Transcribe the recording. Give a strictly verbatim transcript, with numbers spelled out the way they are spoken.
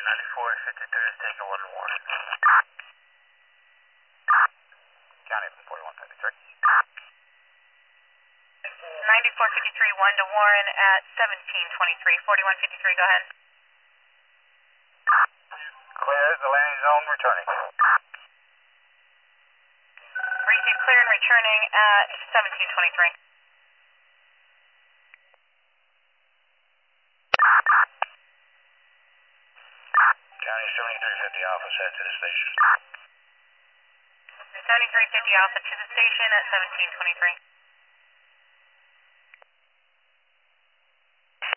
ninety-four fifty-three is taking one Warren. County from forty-one fifty-three. ninety-four fifty-three, one to Warren at seventeen twenty-three, forty-one fifty-three, go ahead. Clear the landing zone, returning. Receive clear and returning at seventeen twenty-three. County seventy-three fifty Alpha, set to the station. seventy-three fifty Alpha to the station at seventeen twenty-three.